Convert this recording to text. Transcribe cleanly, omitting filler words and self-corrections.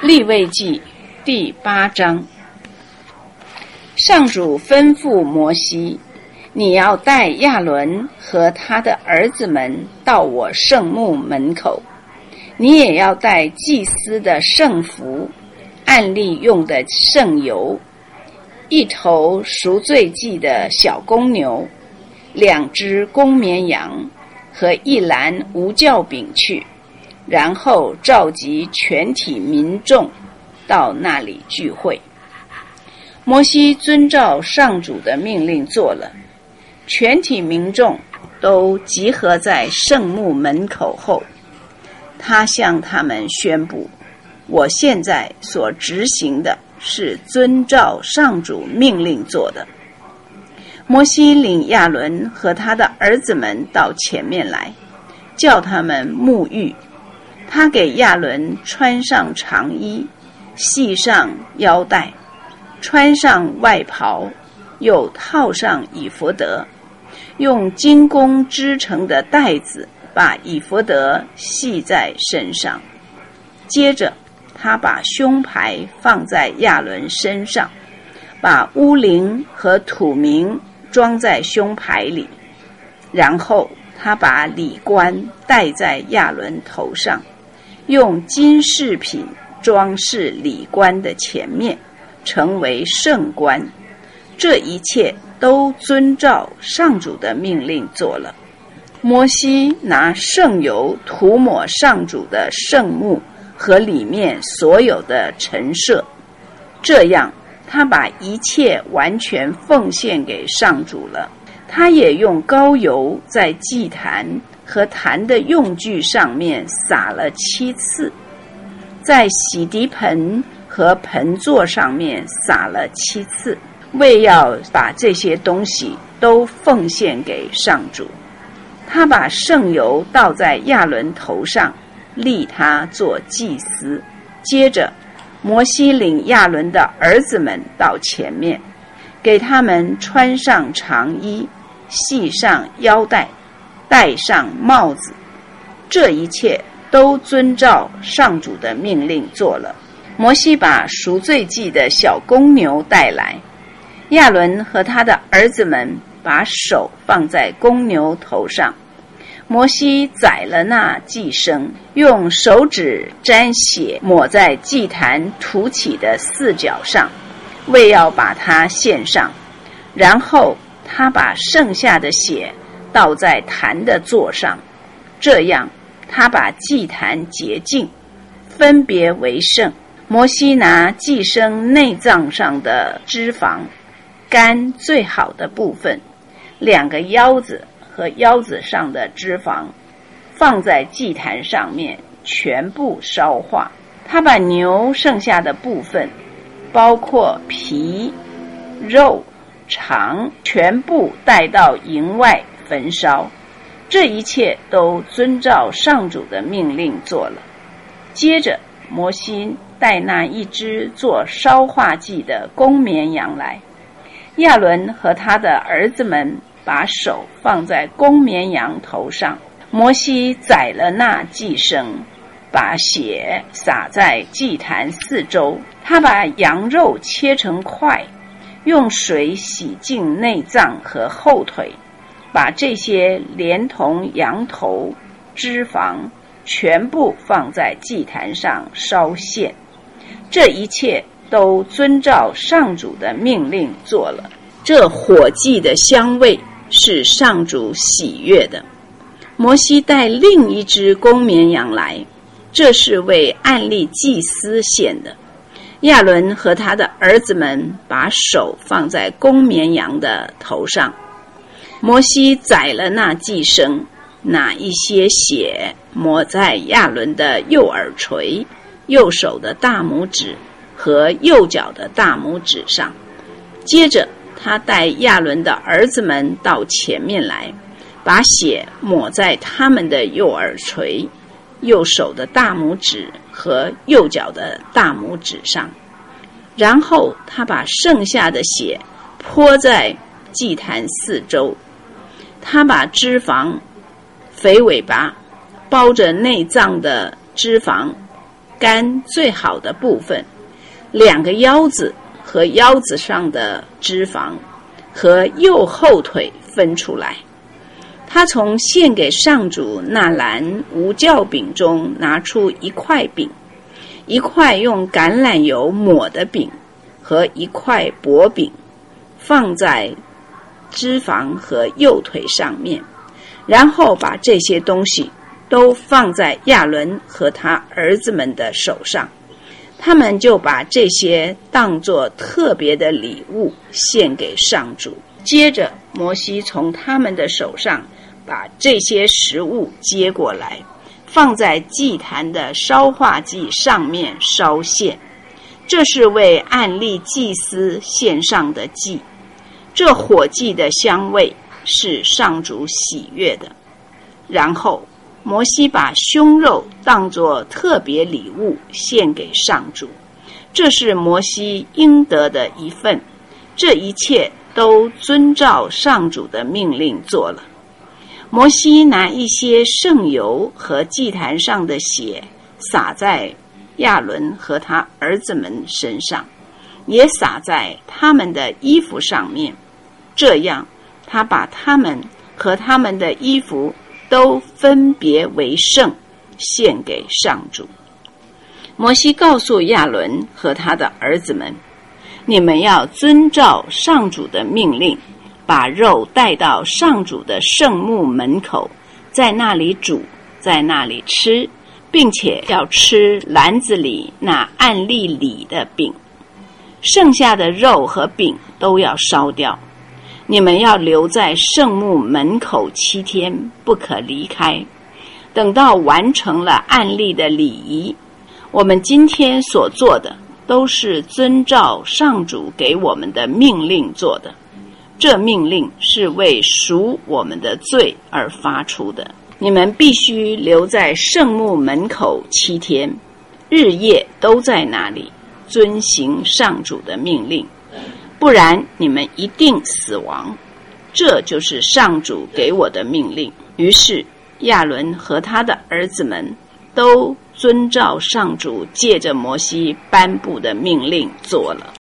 利未记第8章。上主吩咐摩西，你要带亚伦和他的儿子们到我圣幕门口，你也要带祭司的圣服、按例用的圣油、一头赎罪祭的小公牛、2只公绵羊和1篮无酵饼去，然后召集全体民众到那里聚会。摩西遵照上主的命令做了，全体民众都集合在圣幕门口后，他向他们宣布，我现在所执行的是遵照上主命令做的。摩西领亚伦和他的儿子们到前面来，叫他们沐浴。他给亚伦穿上长衣，系上腰带，穿上外袍，又套上以弗得，用金弓织成的带子把以弗得系在身上。接着他把胸牌放在亚伦身上，把乌灵和土明装在胸牌里，然后他把礼冠戴在亚伦头上，用金饰品装饰礼冠的前面，成为圣冠。这一切都遵照上主的命令做了。摩西拿圣油涂抹上主的圣幕和里面所有的陈设，这样他把一切完全奉献给上主了。他也用膏油在祭坛和坛的用具上面撒了7次，在洗涤盆和盆座上面撒了7次，为要把这些东西都奉献给上主。他把圣油倒在亚伦头上，立他做祭司。接着摩西领亚伦的儿子们到前面，给他们穿上长衣，系上腰带，戴上帽子。这一切都遵照上主的命令做了。摩西把赎罪祭的小公牛带来，亚伦和他的儿子们把手放在公牛头上。摩西宰了那祭牲，用手指沾血抹在祭坛凸起的4角上，为要把它献上。然后他把剩下的血倒在坛的座上，这样他把祭坛洁净，分别为圣。摩西拿祭牲内脏上的脂肪，肝最好的部分，2个腰子和腰子上的脂肪，放在祭坛上面，全部烧化。他把牛剩下的部分，包括皮、肉、肠，全部带到营外焚烧。这一切都遵照上主的命令做了。接着摩西带那1只做烧化祭的公绵羊来，亚伦和他的儿子们把手放在公绵羊头上。摩西宰了那祭牲，把血洒在祭坛4周。他把羊肉切成块，用水洗净内脏和后腿，把这些连同羊头、脂肪全部放在祭坛上烧献。这一切都遵照上主的命令做了。这火祭的香味是上主喜悦的。摩西带另1只公绵羊来，这是为按例祭司献的。亚伦和他的儿子们把手放在公绵羊的头上。摩西宰了那祭牲，拿一些血抹在亚伦的右耳垂、右手的大拇指和右脚的大拇指上。接着他带亚伦的儿子们到前面来，把血抹在他们的右耳垂、右手的大拇指和右脚的大拇指上。然后他把剩下的血泼在祭坛4周。他把脂肪、肥尾巴、包着内脏的脂肪、 肝最好的部分，2个腰子和腰子上的脂肪和右后腿分出来。他从献给上主那篮无酵饼中拿出1块饼，1块用橄榄油抹的饼和1块薄饼，放在脂肪和右腿上面，然后把这些东西都放在亚伦和他儿子们的手上，他们就把这些当作特别的礼物献给上主。接着摩西从他们的手上把这些食物接过来，放在祭坛的烧化祭上面烧献，这是为按例祭司献上的祭。这火祭的香味是上主喜悦的。然后摩西把胸肉当作特别礼物献给上主，这是摩西应得的一份。这一切都遵照上主的命令做了。摩西拿一些圣油和祭坛上的血洒在亚伦和他儿子们身上，也洒在他们的衣服上面，这样他把他们和他们的衣服都分别为圣，献给上主。摩西告诉亚伦和他的儿子们，你们要遵照上主的命令，把肉带到上主的圣幕门口，在那里煮，在那里吃，并且要吃篮子里那按例里的饼，剩下的肉和饼都要烧掉。你们要留在圣幕门口7天，不可离开，等到完成了按例的礼仪。我们今天所做的都是遵照上主给我们的命令做的，这命令是为赎我们的罪而发出的。你们必须留在圣幕门口7天，日夜都在那里遵行上主的命令，不然你们一定死亡。这就是上主给我的命令。于是亚伦和他的儿子们都遵照上主借着摩西颁布的命令做了。